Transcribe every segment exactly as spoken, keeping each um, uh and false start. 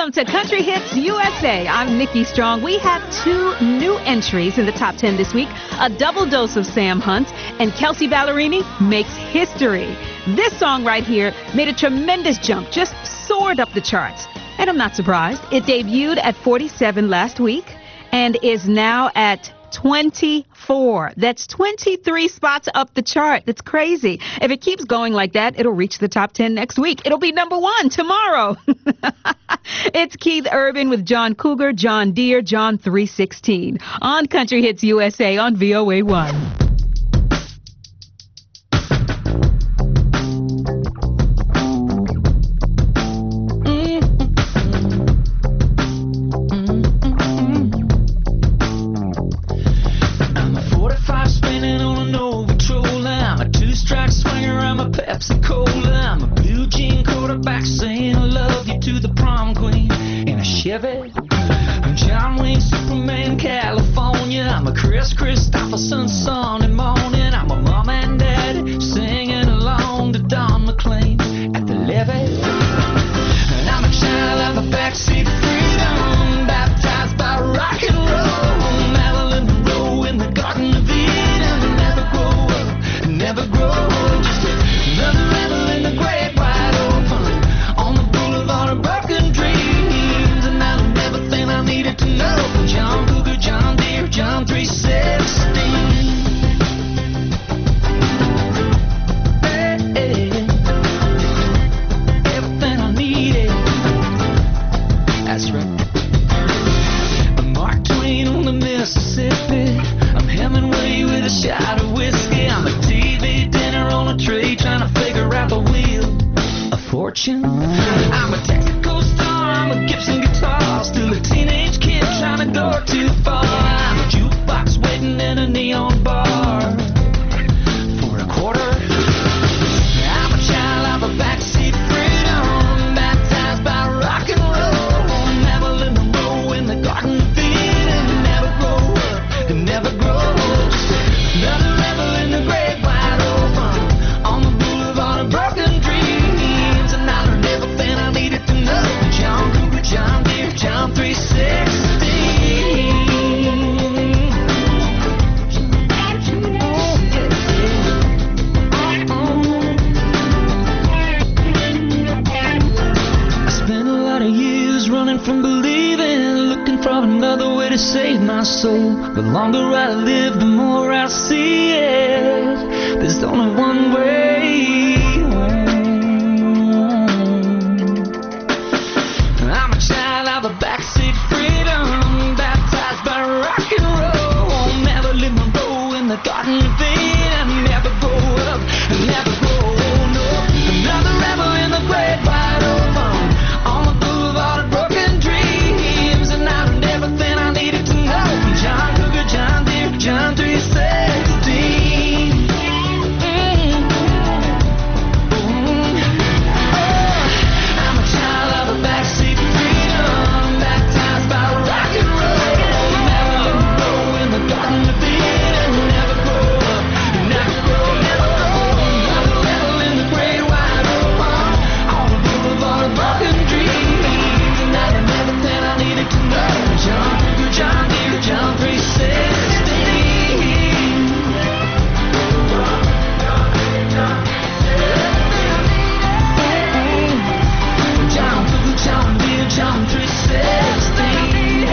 Welcome to Country Hits U S A. I'm Nikki Strong. We have two new entries in the top ten this week. A double dose of Sam Hunt and Kelsea Ballerini makes history. This song right here made a tremendous jump, just soared up the charts. And I'm not surprised. It debuted at forty-seven last week and is now at twenty-four. That's twenty-three spots up the chart. That's crazy. If it keeps going like that, it'll reach the top ten next week. It'll be number one tomorrow. It's Keith Urban with John Cougar, John Deere, John three sixteen on Country Hits U S A on V O A one. John Wayne, Superman, California. I'm a Chris Christopherson, Sunday morning. I'm a mom and dad singing along to Don McLean at the levee. And I'm a child of a backseat freedom, baptized by rock and roll. Marilyn Monroe in the Garden of Eden. Never grow up, never grow old. Just another rebel in the great wide open on the boulevard of broken dreams. To know John Cougar, John Deere, John three sixteen. Hey, hey. Everything I needed. That's right. I'm Mark Twain on the Mississippi. I'm Hemingway with a shot of whiskey. I'm a T V dinner on a tray trying to figure out the wheel of fortune. I'm a Texaco star. I'm a Gibson guitar. Still a teenage kid trying to go too far. I'm a jukebox waiting in a neon bar for a quarter. I'm a child of a backseat freedom, baptized by rock and roll. Marilyn Monroe in the Garden of Eden. Never grow up and never grow old. Just another rebel in the great wide open on the boulevard of broken dreams. And I learned everything I needed to know. John Cougar, John Deere, John three sixteen. From believing, looking for another way to save my soul. The longer I live, the more I see it. There's only one way home. I'm a child of a backseat freedom, baptized by rock and roll. Marilyn Monroe in the Garden of Eden. Never grow up, never grow old. No, another rebel in the great wide open on the boulevard of broken. John Deere, John three sixteen. Mm-hmm. Mm-hmm. Oh, I'm a child of a backseat freedom, baptized by rock and roll. Marilyn Monroe in the Garden of Eden. Never grow up, never grow, never grow. Another rebel in the great wide open on the boulevard of broken dreams. And I learned everything I needed to know. John Cougar, John Deere, John three sixteen. John three sixteen.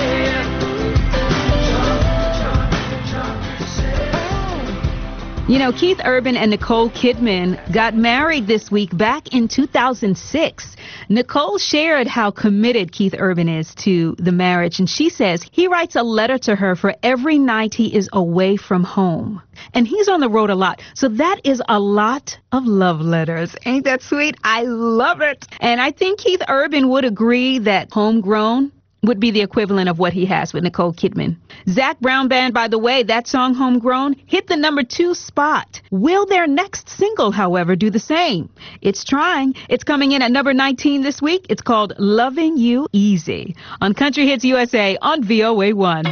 You know, Keith Urban and Nicole Kidman got married this week back in two thousand six. Nicole shared how committed Keith Urban is to the marriage, and she says he writes a letter to her for every night he is away from home. And he's on the road a lot, so that is a lot of love letters. Ain't that sweet? I love it. And I think Keith Urban would agree that Homegrown would be the equivalent of what he has with Nicole Kidman. Zac Brown Band, by the way, that song Homegrown hit the number two spot. Will their next single, however, do the same? It's trying. It's coming in at number nineteen this week. It's called Loving You Easy on Country Hits U S A on V O A one.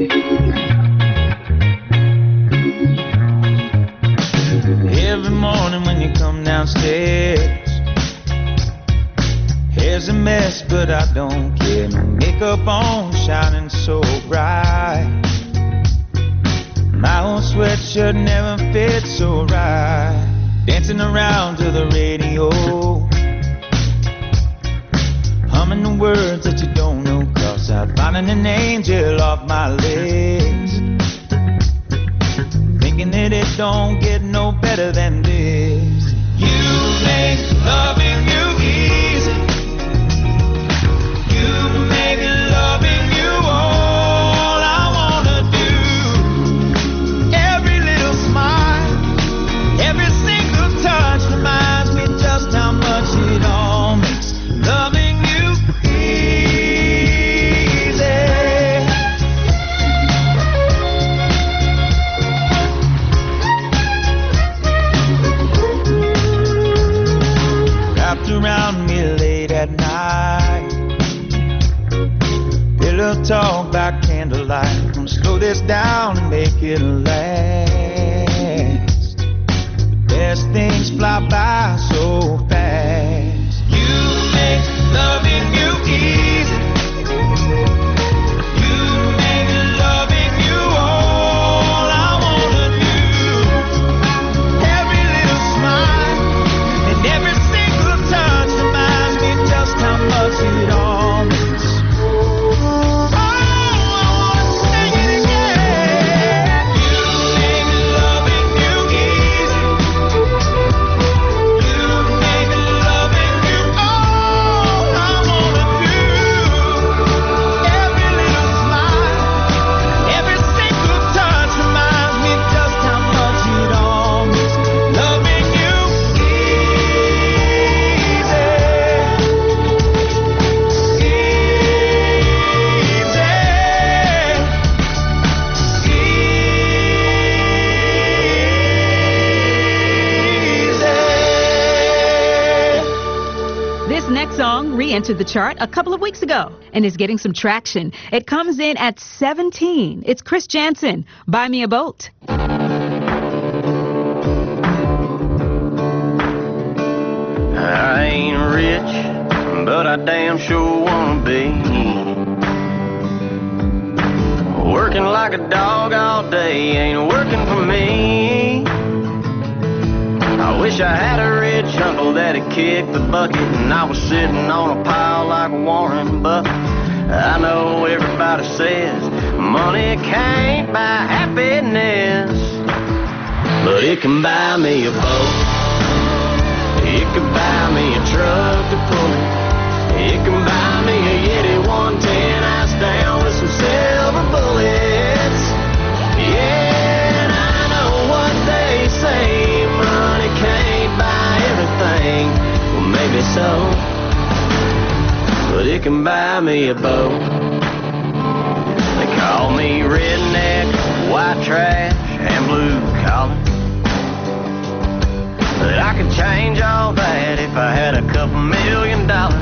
Every morning morning when you come downstairs. Hair's a mess, but I don't care. My makeup on, shining so bright. My old sweatshirt never fits so right. Dancing around to the radio, humming the words that you don't know, 'cause I'm finding an angel off my legs. Thinking that it don't get no better than this. You make loving you easy. You make loving you all I wanna do. Every little smile, every single touch reminds me just how much it all makes loving you easy. Wrapped around me late at night, pillow talk by candlelight. Gonna slow this down and make it last. The best things fly by so fast. You make loving you easy. You make loving you all I wanna do. Every little smile and every single touch reminds me just how much it all means. Oh, I wanna sing it again. You make loving you easy. You make loving you all I wanna do. Every little smile, every single touch reminds me just how much it all means. Loving you This next song re-entered the chart a couple of weeks ago and is getting some traction. It comes in at seventeen. It's Chris Jansen, Buy Me a Boat. I ain't rich, but I damn sure wanna be. Working like a dog all day ain't working for me. I wish I had a rich uncle that'd kick the bucket and I was sitting on a pile like Warren Buffett. I know everybody says money can't buy happiness, but it can buy me a boat. It can buy me a truck to pull it. It can buy me a Yeti one ten ice down with some silver bullets. Yeah, and I know what they say, money can't buy everything. Well, maybe so, but it can buy me a boat. They call me redneck, white trash, and blue collar, but I could change all that if I had a couple million dollars.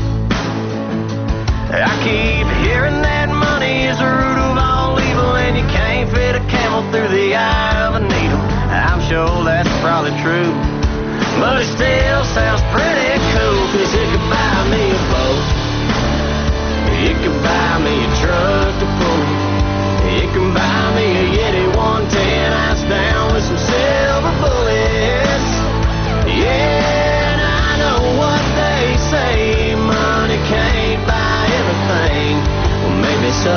I keep hearing that money is the root of all evil, and you can't fit a camel through the eye of a needle. I'm sure that's probably true, but it still sounds pretty cool, 'cause it could buy me a boat. It could buy me a truck to pull it. It can buy me a Yeti one ten ice down with some silver bullets. Yeah, and I know what they say, money can't buy everything. Well, maybe so,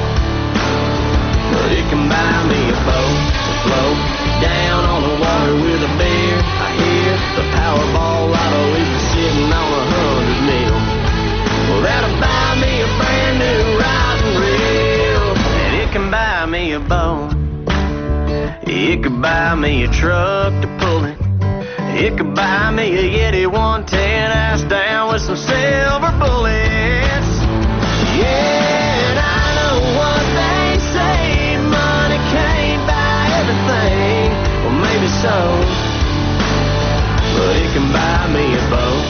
but it can buy me a boat to float down on the water with a beer. I hear the Powerball lotto is sitting on a hundred mil. Well, that'll buy me a brand new rod and reel, and it can buy me a boat. It could buy me a truck to pull it. It could buy me a Yeti one ten ice down with some silver bullets. Yeah, and I know what they say, money can't buy everything. Well, maybe so, but it can buy me a boat.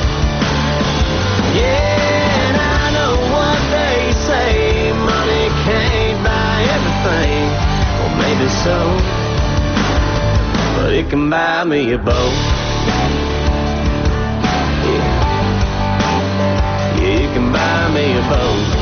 Yeah, and I know what they say, money can't buy everything. Well, maybe so, but it can buy me a boat. Yeah, you can buy me a boat.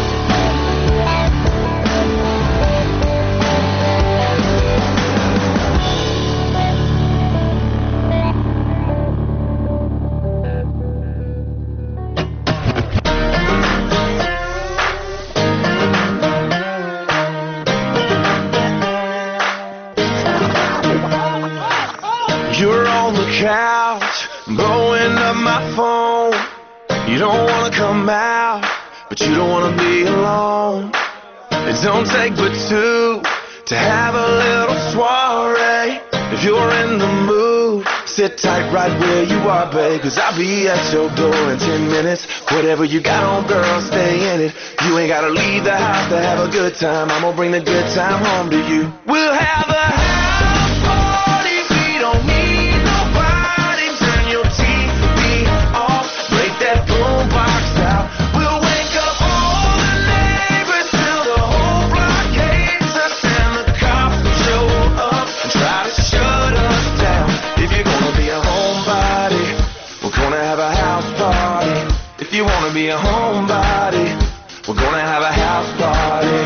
You're on the couch, blowing up my phone. You don't wanna come out, but you don't wanna be alone. It don't take but two to have a little soiree. If you're in the mood, sit tight right where you are, babe, 'cause I'll be at your door in ten minutes. Whatever you got on, girl, stay in it. You ain't gotta leave the house to have a good time. I'm gonna bring the good time home to you. We'll have a house party. We don't need nobody. Turn your T V off. Break that boombox out. We'll wake up all the neighbors till the whole block hates us, and the cops will show up and try to shut us down. If you're gonna be a homebody, we're gonna have a house party. If you wanna be a homebody, we're gonna have a house party.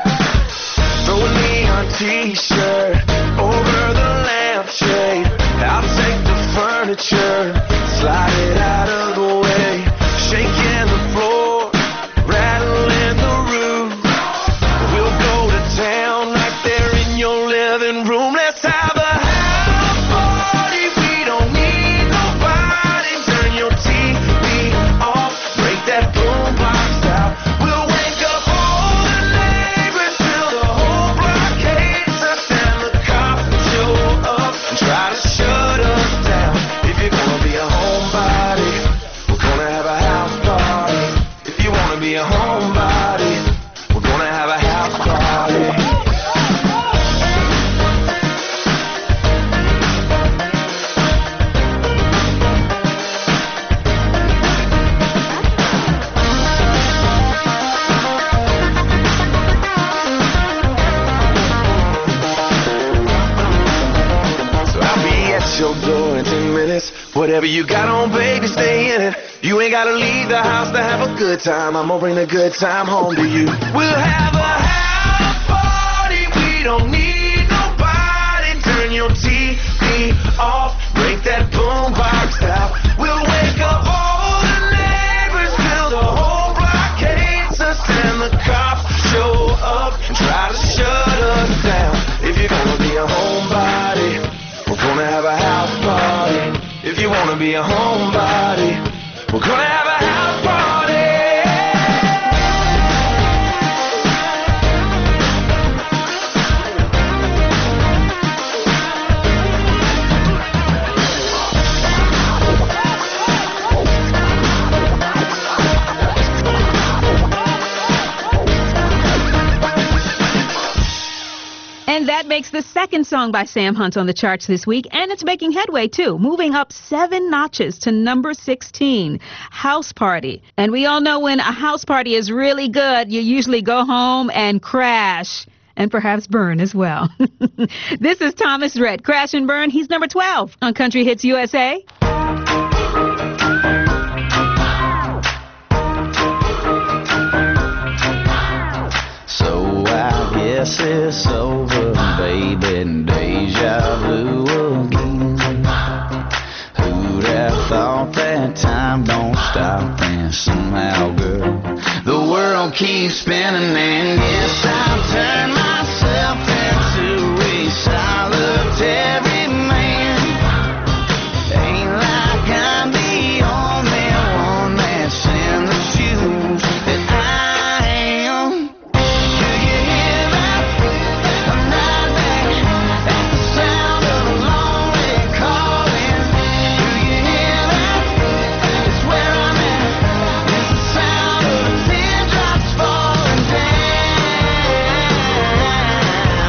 Throw a neon t-shirt over the lampshade. I'll take the furniture, slide it out of the way. Shaking the floor, rattling the roof. We'll go to town right there in your living room. Let's have a house party. We don't need nobody. Turn your T V off. Break that boombox out. We'll wake up all the neighbors till the whole block hates us, and the cops will show up and try to shut us down. If you're gonna be a homebody, we're gonna have a house party. If you wanna be a homebody, we're gonna have a house party. So I'll be at your door in ten minutes. Whatever you got on, baby, stay in it. You ain't gotta leave the house to have a good time. I'm gonna bring the good time home to you. We'll have a house party. We don't need nobody. Turn your T V off. Break that boombox out. We'll wake up all the neighbors till the whole block hates us, and the cops show up and try to shut us down. If you're gonna be a homebody, we're gonna have a house party. If you wanna be a homebody, we're gonna have a house party. And that makes the second song by Sam Hunt on the charts this week, and it's making headway too, moving up seven notches to number sixteen, House Party. And we all know when a house party is really good, you usually go home and crash, and perhaps burn as well. This is Thomas Rhett, Crash and Burn. He's number twelve on Country Hits U S A. So I guess it's over, baby, deja vu again. Who'd have thought that time don't stop, and somehow, girl, the world keeps spinning, and yes, I've turned myself into a solitary man. Ain't like I'm the only one that's in the shoes that I am. Do you hear that? I'm not back at the sound of a lonely calling. Do you hear that? It's where I'm at. It's the sound of the teardrops falling down.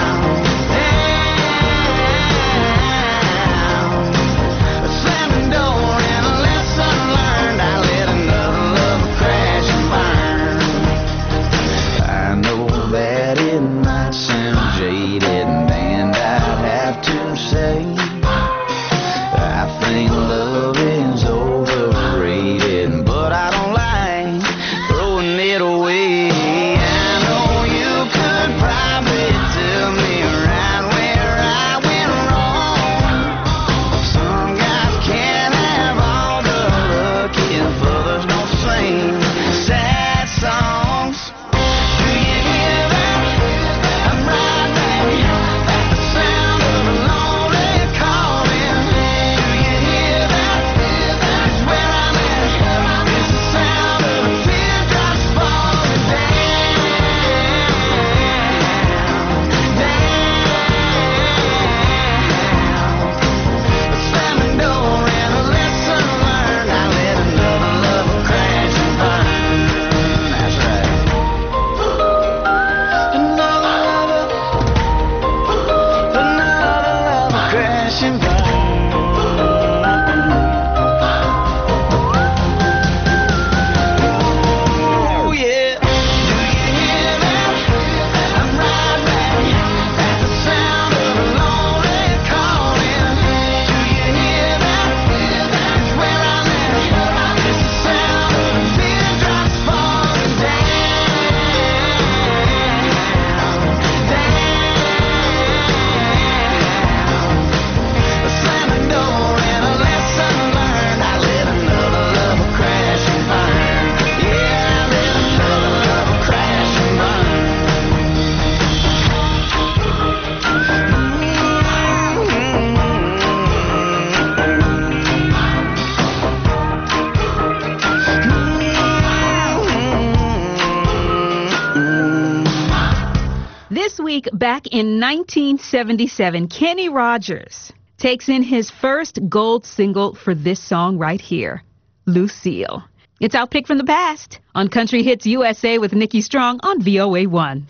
This week, back in nineteen seventy-seven, Kenny Rogers takes in his first gold single for this song right here, Lucille. It's our pick from the past on Country Hits U S A with Nikki Strong on V O A one.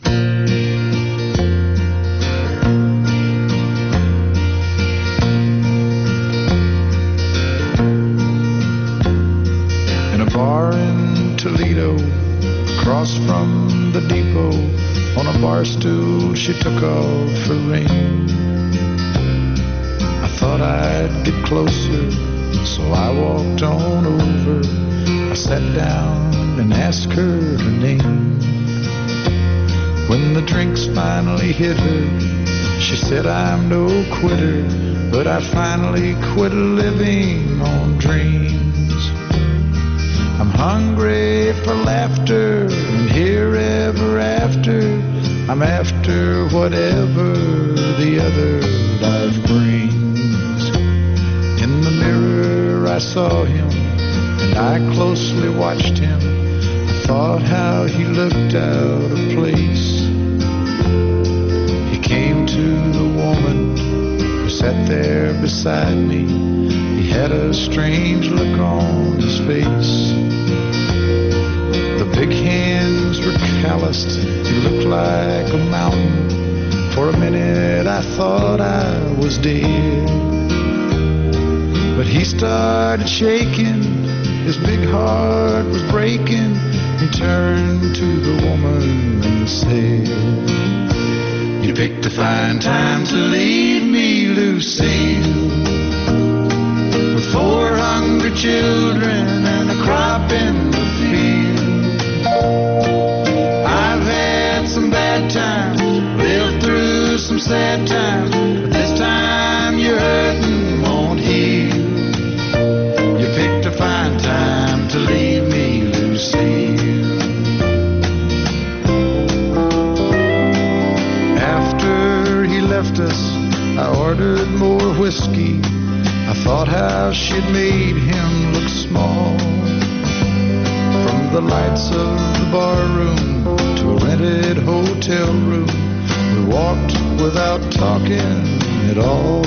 In a bar in Toledo, across from the depot, on a bar stool she took off her ring. I thought I'd get closer, so I walked on over. I sat down and asked her her name. When the drinks finally hit her, she said, I'm no quitter, but I finally quit living on dreams. I'm hungry for laughter, and here ever after, I'm after whatever the other life brings. In the mirror I saw him, and I closely watched him. I thought how he looked out of place. He came to the woman who sat there beside me. He had a strange look on his face. The big hands were calloused, he looked like a mountain. For a minute I thought I was dead. But he started shaking, his big heart was breaking. He turned to the woman and said, you picked a fine time to leave me, Lucille, with four hungry children and a crop in the field. I've had some bad times, lived through some sad times, but this time your hurting won't heal. You picked a fine time to leave me, Lucille. After he left us, I ordered more whiskey. I thought how she'd made him look small. From the lights of the bar room to a rented hotel room, we walked without talking at all.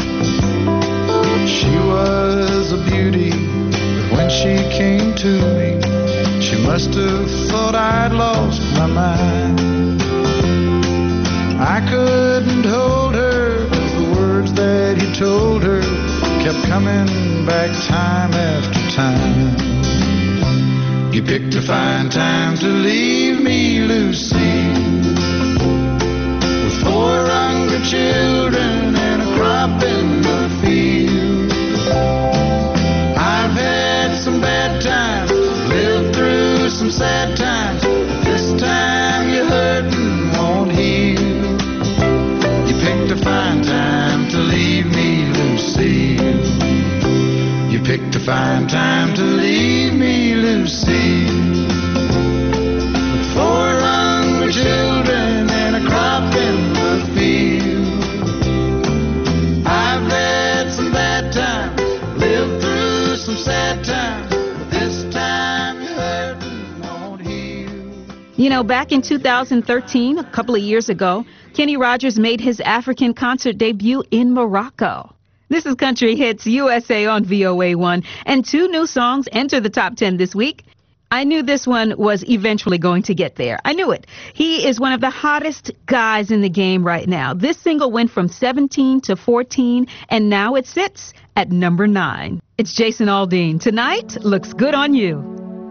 She was a beauty, but when she came to me, she must have thought I'd lost my mind. I couldn't hold her, 'cause the words that he told her kept coming back time after time. You picked a fine time to leave me, Lucille, with four hungry children and a crop in the field. I've had some bad times, lived through some sad times, but this time your hurting won't heal. You picked a fine time to leave me, Lucille. You picked a fine time to leave me, Lucille, with four hungry children and a crop in the field. I've had some bad times, lived through some sad times, but this time your hurting won't heal. You know, back in two thousand thirteen, a couple of years ago, Kenny Rogers made his African concert debut in Morocco. This is Country Hits U S A on V O A one, and two new songs enter the top ten this week. I knew this one was eventually going to get there. I knew it. He is one of the hottest guys in the game right now. This single went from seventeen to fourteen, and now it sits at number nine. It's Jason Aldean. Tonight looks good on you.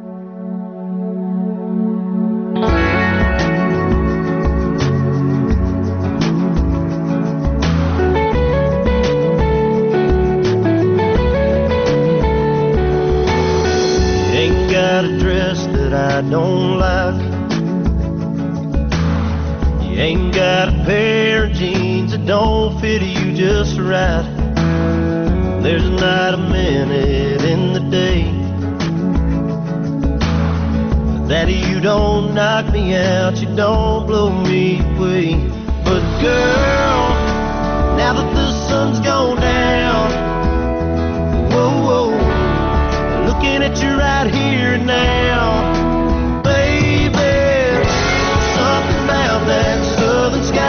A dress that I don't like. You ain't got a pair of jeans that don't fit you just right. There's not a minute in the day that you don't knock me out, you don't blow me away. But girl, now that the sun's gone down, whoa, whoa, looking at you right here and now, baby, something about that southern sky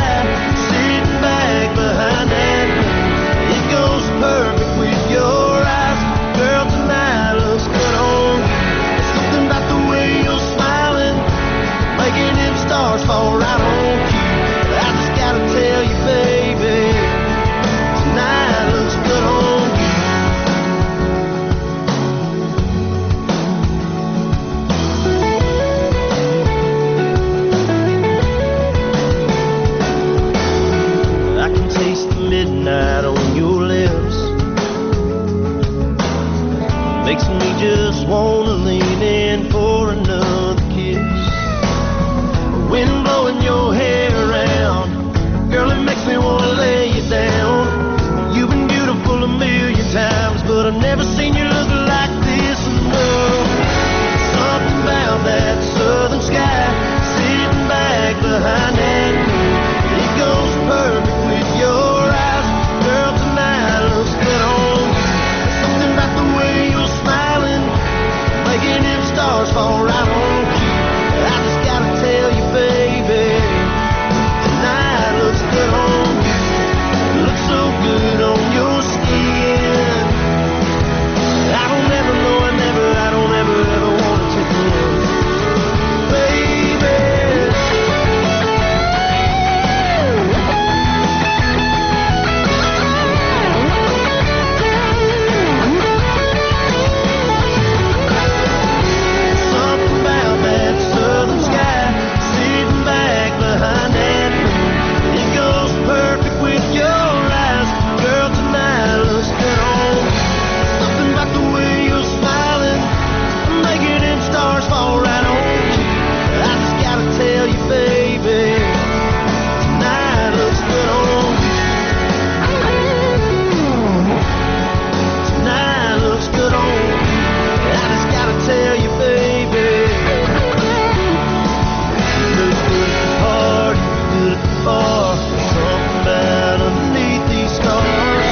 makes me just wanna lean in for another kiss. Wind blowing your hair around, girl, it makes me wanna lay you down. You've been beautiful a million times, but I've never seen you look like this. No, something about that southern sky, sitting back behind that moon, it goes perfect with your eyes. Girl, tonight looks good on you. Something about the way you're smiling, making them stars fall right on you. I just gotta tell you, baby, tonight looks good on you. Looks so good on your skin. I don't ever know, I never, I don't ever, ever want to take a look, baby. Something about that southern sky, sitting back behind that moon, it goes perfect with your eyes. Girl, tonight looks good on you. Something about the way you're smiling, making them stars fall right on you. I just gotta tell you, baby, tonight looks good on you. Tonight looks good on you. I just gotta tell you, baby, you look good at the party, good at the bar. Something about underneath these stars.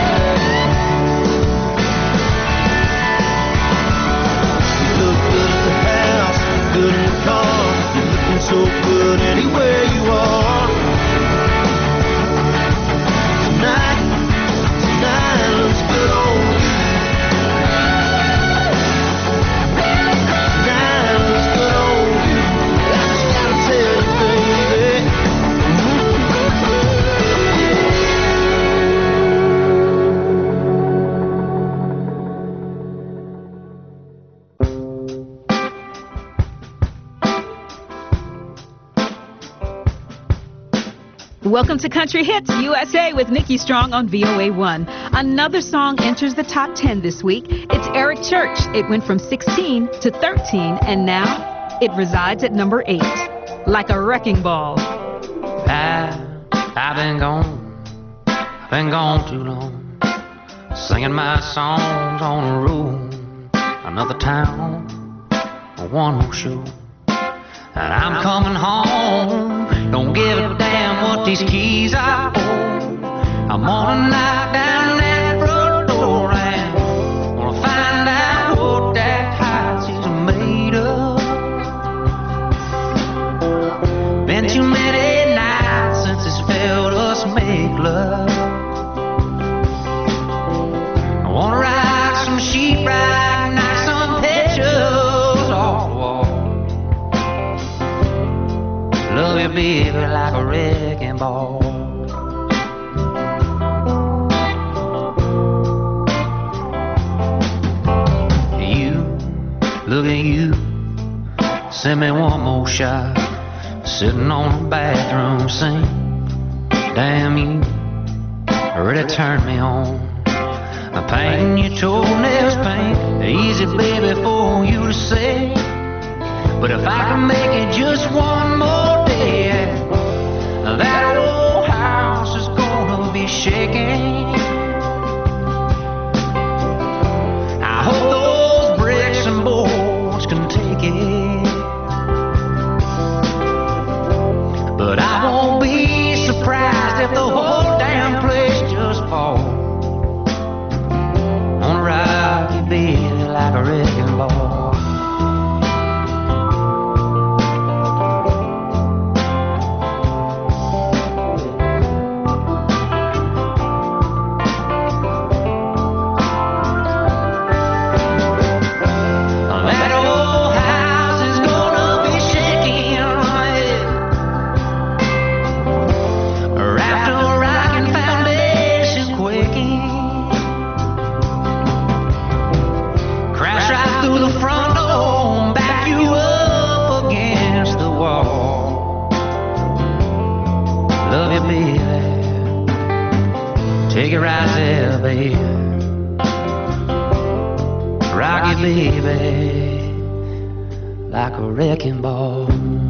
You look good at the house, good in the car. You're looking so good anywhere you are. Tonight, tonight looks good on you. Tonight looks good on you. I just gotta tell you, baby. Welcome to Country Hits U S A with Nikki Strong on V O A one. Another song enters the top ten this week. It's Eric Church. It went from sixteen to thirteen, and now it resides at number eight. Like a Wrecking Ball. I, I've been gone, I've been gone too long, singing my songs on the road, another town, one more show, and I'm coming home, don't give a damn what these keys I hold, I'm gonna knock down that front door and gonna find out what that house is made of. Been too many nights since it's felt us make love. I wanna ride some sheetrock, knock some pictures off the wall. Love you, baby, like a wrecking ball. You, look at you, send me one more shot. Sitting on the bathroom sink, damn, you really turned me on. I'm painting your toenails pink, easy baby for you to say. But if I can make it just one more day, that old house is gonna be shaking. I hope those bricks and boards can take it. But I won't be surprised if the whole damn place just falls. Wanna ride you, baby, like a wrecking ball. Crash right you, baby, like a wrecking ball.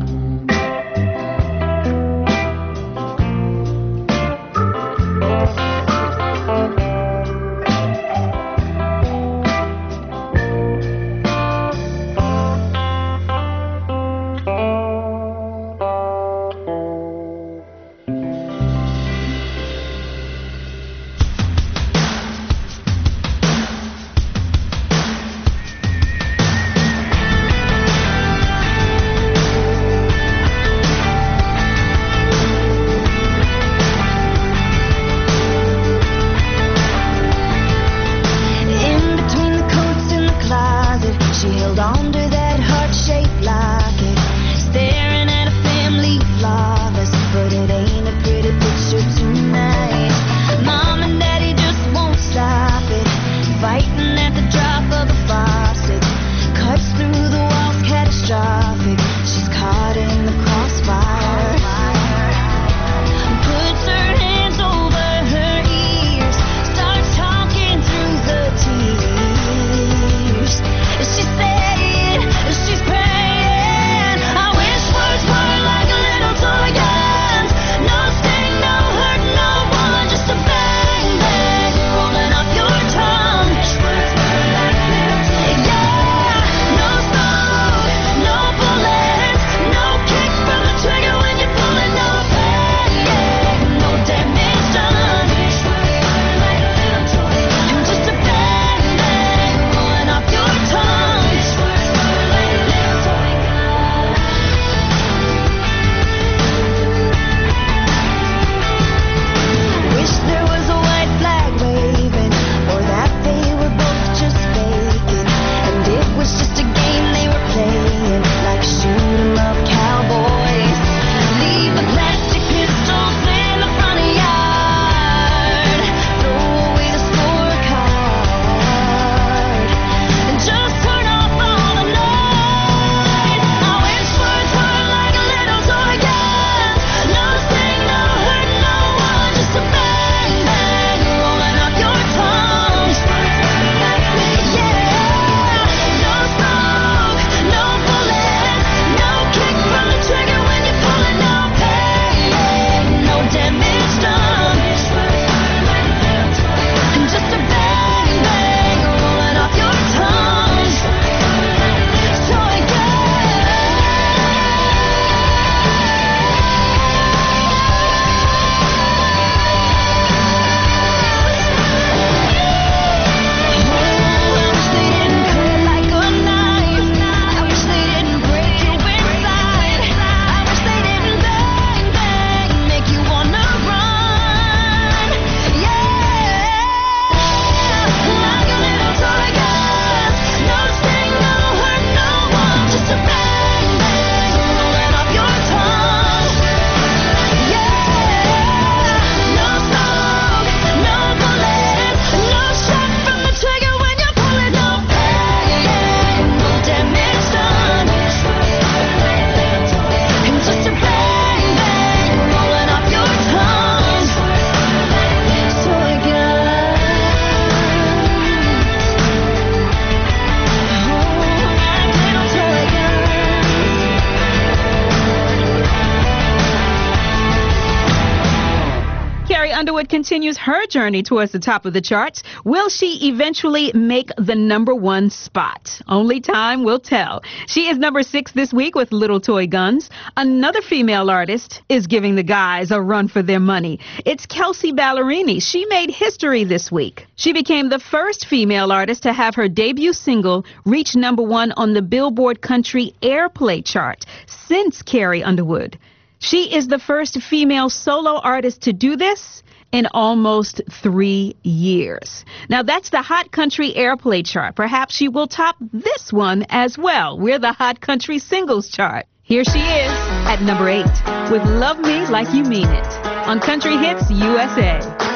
Underwood continues her journey towards the top of the charts. Will she eventually make the number one spot? Only time will tell. She is number six this week with Little Toy Guns. Another female artist is giving the guys a run for their money. It's Kelsea Ballerini. She made history this week. She became the first female artist to have her debut single reach number one on the Billboard Country Airplay chart since Carrie Underwood. She is the first female solo artist to do this in almost three years. Now, that's the Hot Country Airplay chart. Perhaps she will top this one as well. We're the Hot Country Singles chart. Here she is at number eight with Love Me Like You Mean It on Country Hits U S A.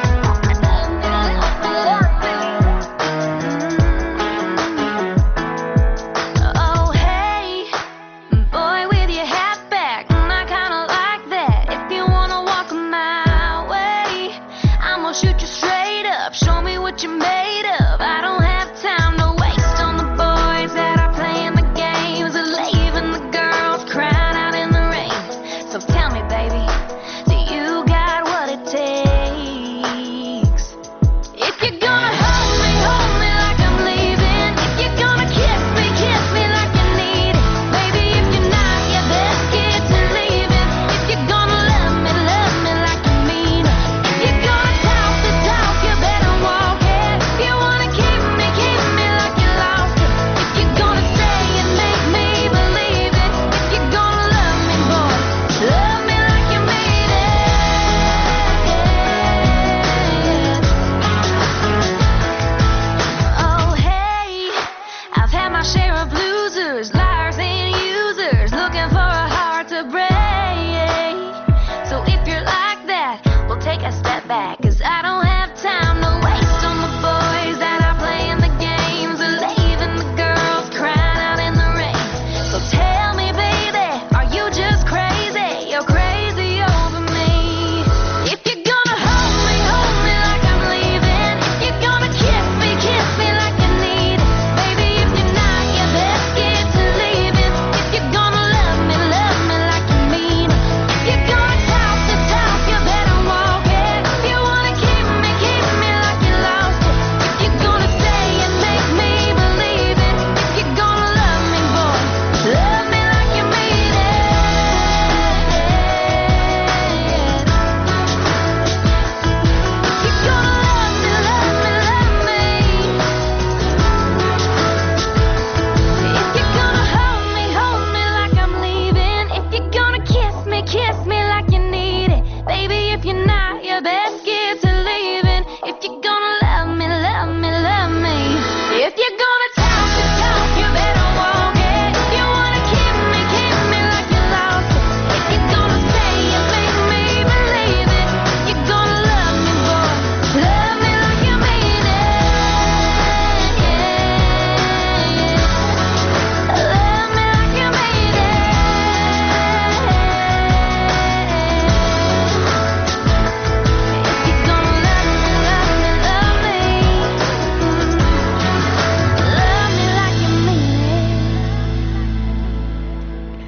Shoot you straight up, show me what you're made of. I don't have time to waste on the board.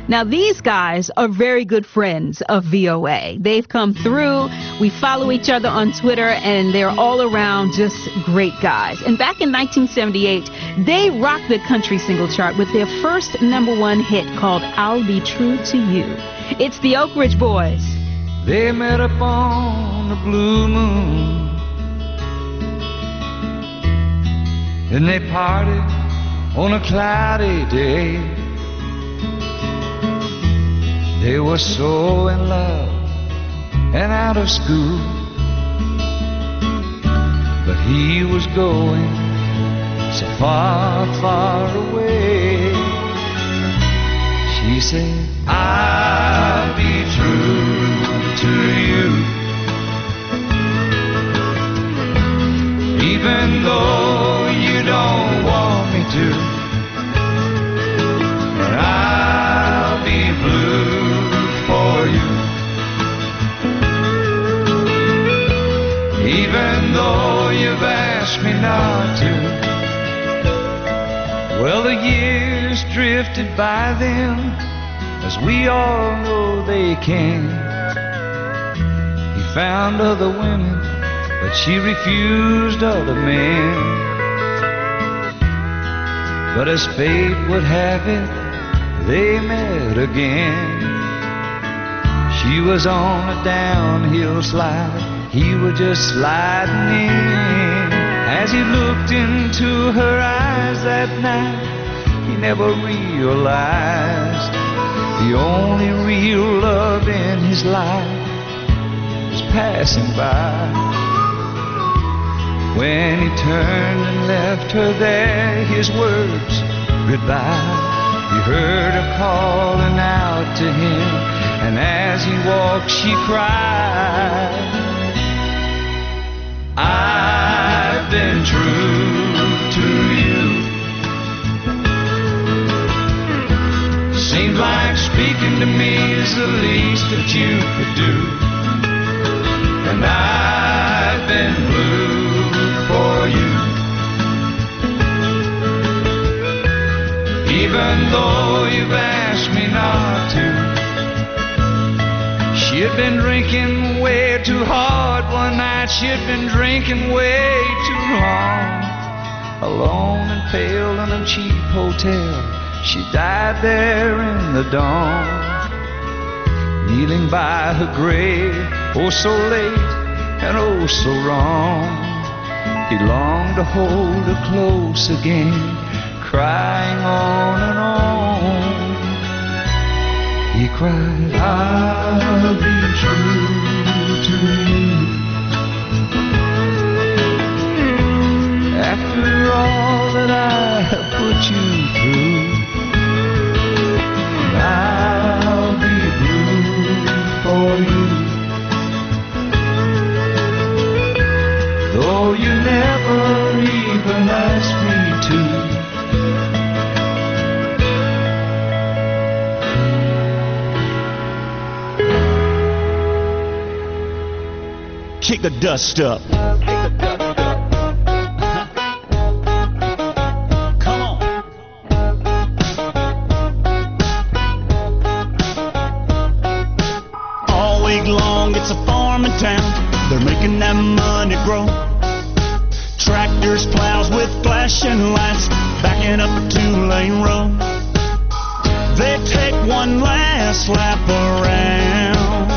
Now, these guys are very good friends of V O A. They've come through. We follow each other on Twitter, and they're all around just great guys. And back in nineteen seventy-eight, they rocked the country single chart with their first number one hit called I'll Be True to You. It's the Oak Ridge Boys. They met up on the blue moon, and they parted on a cloudy day. They were so in love and out of school, but he was going so far, far away. She said, I'll be true to you, even though you don't want me to, and I'll be blue for you, even though you've asked me not to. Well, the years drifted by them, as we all know they can. He found other women, but she refused other men. But as fate would have it, they met again. She was on a downhill slide, he was just sliding in. As he looked into her eyes that night, he never realized the only real love in his life was passing by. When he turned and left her there, his words, goodbye. He heard her calling out to him, and as he walked she cried, I've been true to you. Seems like speaking to me is the least that you could do, and I've been blue for you, even though you've asked me not to. She had been drinking way too hard one night, she had been drinking way too long. Alone and pale in a cheap hotel, she died there in the dawn. Kneeling by her grave, oh so late and oh so wrong. He longed to hold her close again, crying on and on. He cried, I'll be true to you, after all that I have put you through. I'll be blue for you, though you never even asked me to. Kick the dust up. Come on. All week long it's a farming town. They're making that money grow. Tractors, plows with flashing lights, backing up a two-lane road. They take one last lap around.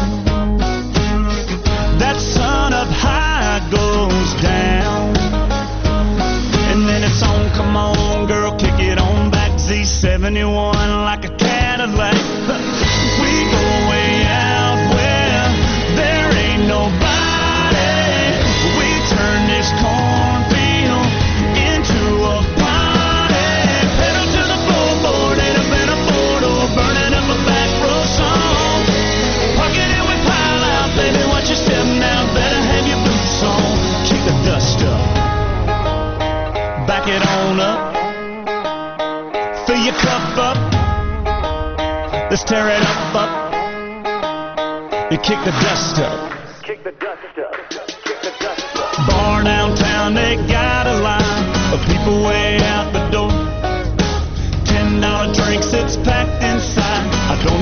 That sun up high goes down, and then it's on, come on girl, kick it on back. Z seventy-one like a Cadillac. We go way out where there ain't nobody. We turn this cornfield into a party. Pedal to the floorboard, ain't a been a four-door, burning up a back row song. Parking it with pile out, baby, watch your step now, better have your boots on. Kick the dust up, back it on up, fill your cup up, let's tear it up, up. You kick the dust up. Kick the dust up. Kick the dust up. Bar downtown, they got a line of people way out the door. Ten dollar drinks, it's packed inside. I don't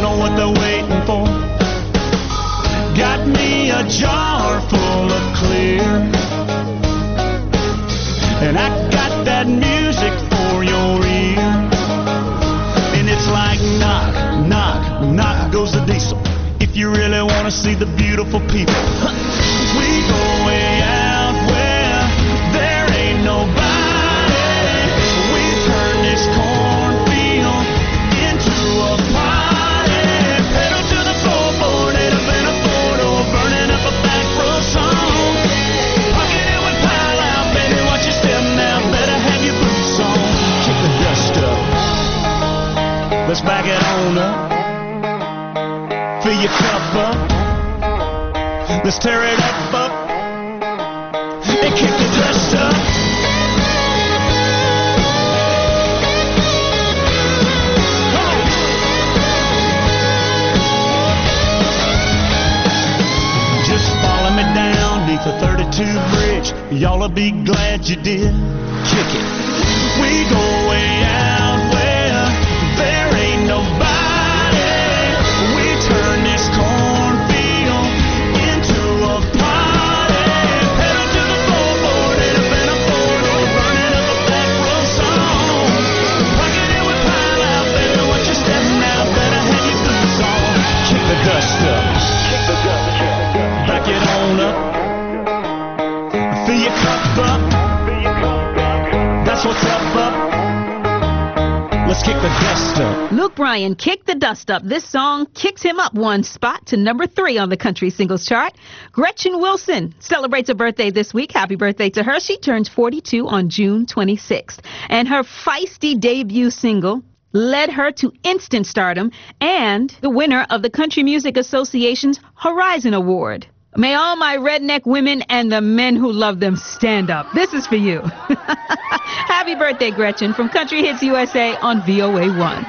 wanna see the beautiful people. We go way out where there ain't nobody. We turn this cornfield into a party. Pedal to the floorboard, eight up in a four-door, burning up a back row song. Pocket it with pile out, baby, watch your step now, better have your boots on. Kick the dust up, let's back it on up. Fill your cup up, let's tear it up, up, and kick the dust up. Come on. Just follow me down neath the thirty-two bridge, y'all'll be glad you did. Kick it. We go way out where there ain't nobody. Turn this cornfield into a party. Pedal to the floorboard, eight up in a four-door, burning up a back row song. Pocket it with pile out, baby, watch your step now, better have your boots on. Kick the dust up, back it on up, fill your cup up, that's what's up, up. Let's kick the dust up. Luke Bryan, Kick the Dust Up. This song kicks him up one spot to number three on the country singles chart. Gretchen Wilson celebrates her birthday this week. Happy birthday to her. She turns forty-two on June twenty-sixth. And her feisty debut single led her to instant stardom and the winner of the Country Music Association's Horizon Award. May all my redneck women and the men who love them stand up. This is for you. Happy birthday, Gretchen, from Country Hits U S A on V O A one.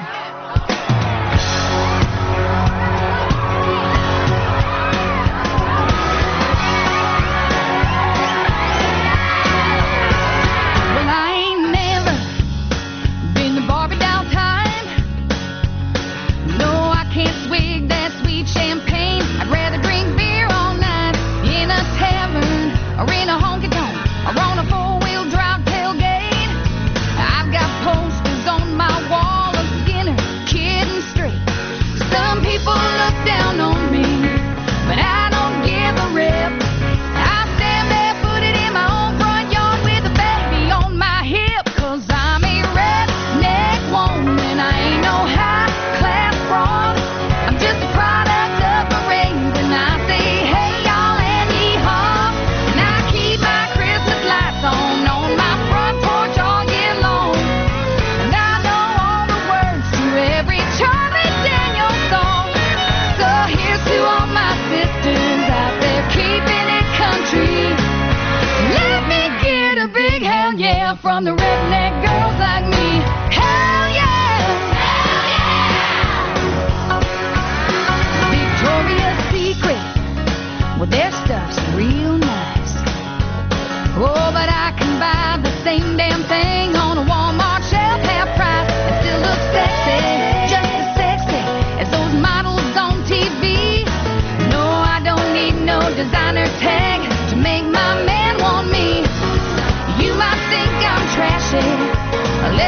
Well, I ain't never been to Barbie doll time. No, I can't swig that sweet champagne. I'd rather drink beer all night in a tavern or in a honky-tonk or on a four-wheel drive tailgate. I've got posters on my wall of Skinner, Kid and Straight. Some people look down on me, but I don't give a rip. I stand barefooted in my own front yard with a baby on my hip, 'cause I'm a redneck woman. I ain't no high-class fraud. I'm just a product of my race, and I say, hey, y'all, and yee-haw. And I keep my Christmas lights on on my front porch all year long. And I know all the words to every Charlie Daniels song. So here's to all my sisters out there keeping it country. Let me get a big hell yeah from the redneck girls like me. Hell yeah! Hell yeah! Victoria's Secret, well, their stuff's real nice. Oh, but I can buy the same damn thing on a Walmart shelf, half price, and still look sexy, just as sexy as those models on T V. No, I don't need no designer tag to make my man want me. You might think I'm trashy,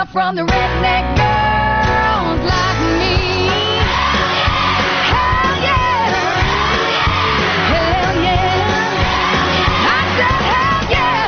from the redneck girls like me. Hell yeah, hell yeah, I said hell yeah.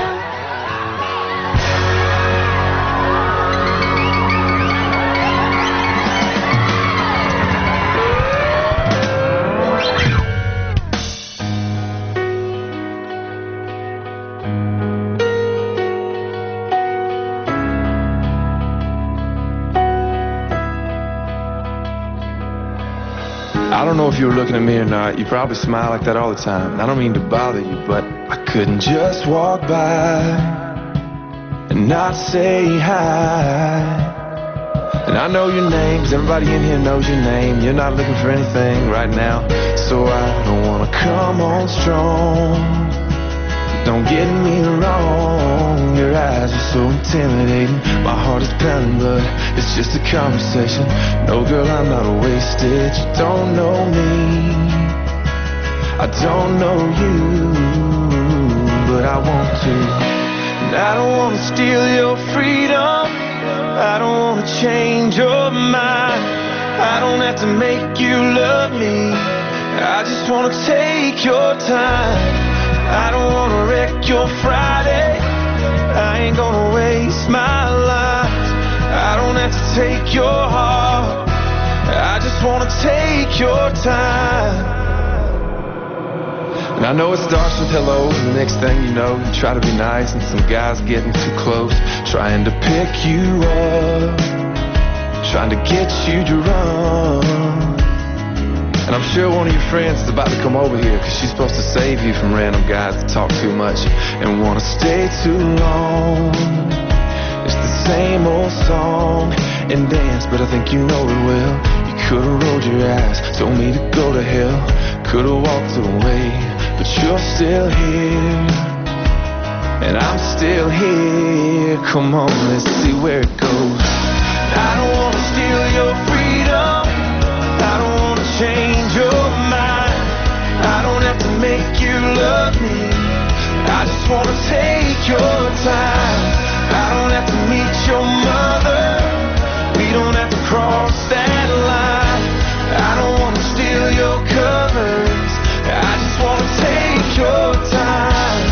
I don't know if you were looking at me or not. You probably smile like that all the time. I don't mean to bother you, but I couldn't just walk by and not say hi. And I know your name, 'cause everybody in here knows your name. You're not looking for anything right now, so I don't wanna come on strong. Don't get me wrong, your eyes are so intimidating. My heart is pounding, but it's just a conversation. No, girl, I'm not wasted. You don't know me, I don't know you, but I want to. And I don't want to steal your freedom, I don't want to change your mind. I don't have to make you love me, I just want to take your time. I don't wanna wreck your Friday, I ain't gonna waste my life. I don't have to take your heart, I just wanna take your time. And I know it starts with hello, and the next thing you know, you try to be nice, and some guy's getting too close, trying to pick you up, trying to get you drunk. And I'm sure one of your friends is about to come over here, 'cause she's supposed to save you from random guys that talk too much and wanna stay too long. It's the same old song and dance, but I think you know it well. You could've rolled your eyes, told me to go to hell, could've walked away, but you're still here, and I'm still here. Come on, let's see where it goes. I don't wanna steal your freedom, I don't wanna change your mind. I don't have to make you love me, I just wanna take your time. I don't have to meet your mother, we don't have to cross that line. I don't wanna steal your colors, I just wanna take your time.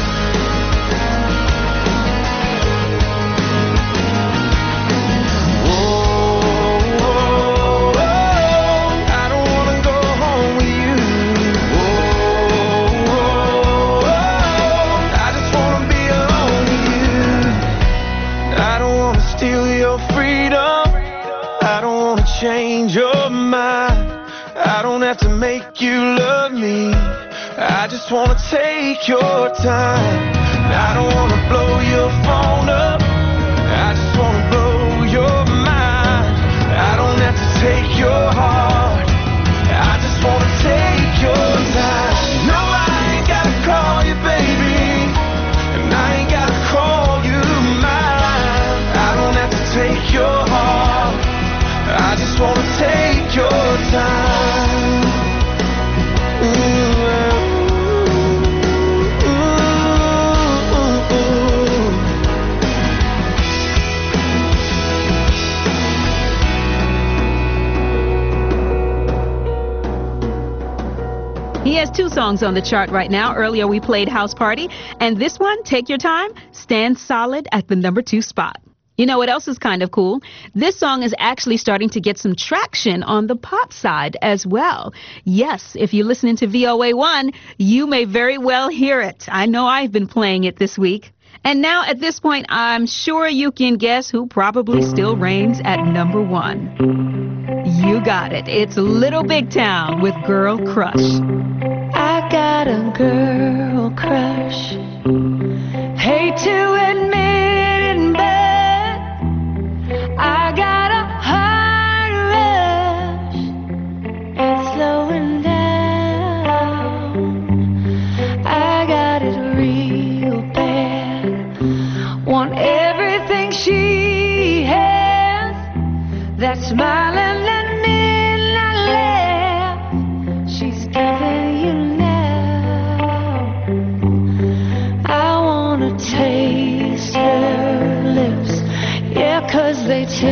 Change your mind, I don't have to make you love me, I just wanna take your time. I don't wanna blow your phone up, I just wanna blow your mind. I don't have to take your heart, I just wanna take your time. No, I ain't gotta call you baby, and I ain't gotta call you mine. I don't have to take your heart, I just wanna take your time. Ooh, ooh, ooh, ooh. He has two songs on the chart right now. Earlier we played House Party, and this one, Take Your Time, stands solid at the number two spot. You know what else is kind of cool? This song is actually starting to get some traction on the pop side as well. Yes, if you're listening to V O A one, you may very well hear it. I know I've been playing it this week. And now at this point, I'm sure you can guess who probably still reigns at number one. You got it. It's Little Big Town with Girl Crush. I got a girl crush. Hate to admit it, but I got a heart rush. It's slowing down. I got it real bad. Want everything she has. That smile and that midnight laugh she's giving you now. I wanna taste her lips, yeah, 'cause they taste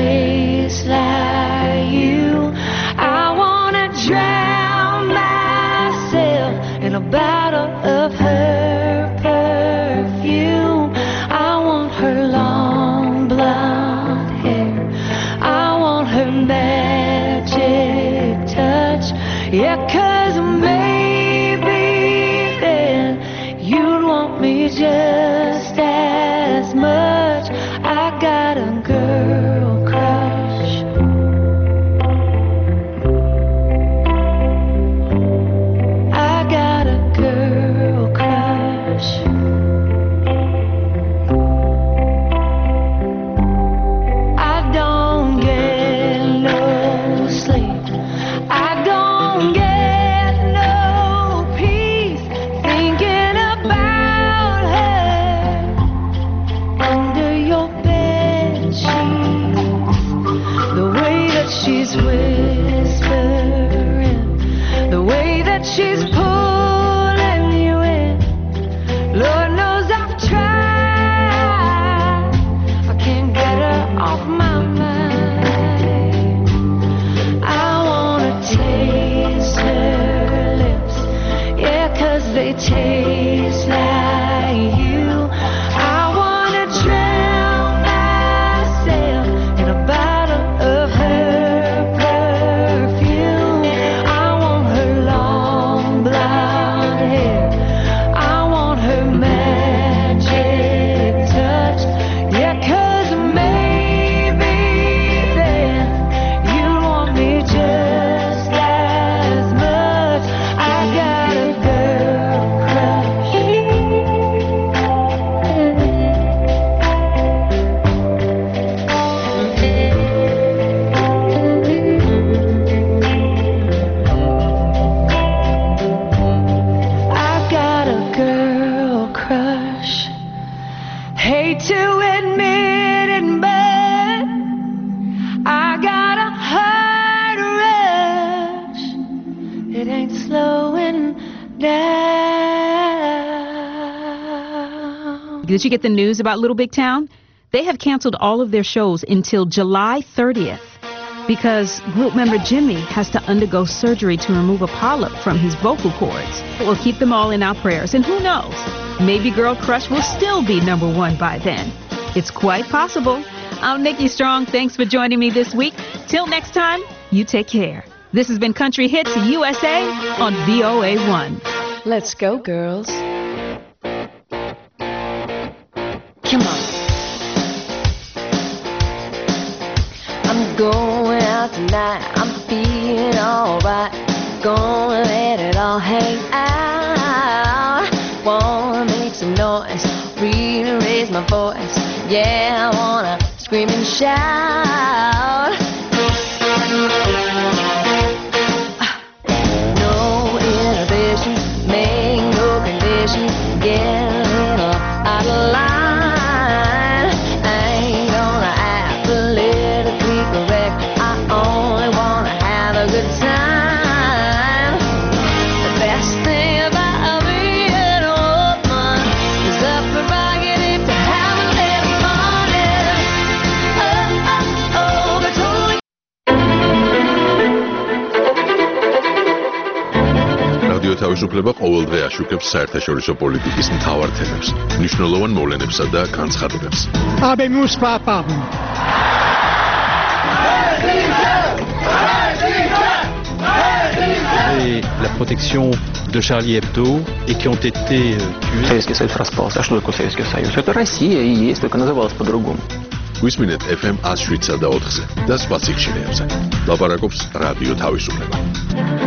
a bottle of her perfume. I want her long blonde hair. I want her magic touch. Yeah, 'cause maybe then you'd want me just as much. I got a girl crush. I got a girl crush. I don't get no sleep. I don't get no peace thinking about her under your bed sheets. The way that she's whispering, the way that she's pulling you in. Lord knows I've tried. I can't get her off my mind. I wanna taste her lips, yeah, 'cause they taste like you. I wanna drown myself in a bottle of her perfume. I want her long blonde hair. I want her magic touch. Yeah, 'cause maybe then you want me just as much. I got a girl crush. I got a girl crush. Hate to admit it, but I got a heart rush. It ain't slowing down. Did you get the news about Little Big Town? They have canceled all of their shows until July thirtieth because group member Jimmy has to undergo surgery to remove a polyp from his vocal cords. We'll keep them all in our prayers, and who knows, maybe Girl Crush will still be number one by then. It's quite possible. I'm Nikki Strong. Thanks for joining me this week. Till next time, you take care. This has been Country Hits U S A on V O A one. Let's go, girls. Come on. I'm going out tonight. I'm feeling alright. Gonna let it all hang out. Wanna make some noise, really raise my voice. Yeah, I wanna scream and shout. No inhibitions, make no conditions. Get a little out of line. I ain't gonna act politically correct. I only wanna have a good time. The best thing about being a woman is the prerogative to have a little fun. Yeah. Oh, oh, oh, but totally. რადიო თავისუფლება ყოველდღე აშუქებს საერთაშორისო პოლიტიკის მთავარ თემებს, მნიშვნელოვან მოვლენებსა და განცხადებებს. Habemus papam. Et la protection de Charlie Hebdo et qui ont été euh, tués. Советский Союз распался. А что такое Советский Союз? Это Россия и есть, только называлась по-другому. გვისმინეთ эф эм one oh seven და four-ზე და სხვა სიხშირეებზე. ლაპარაკობს რადიო თავისუფლება.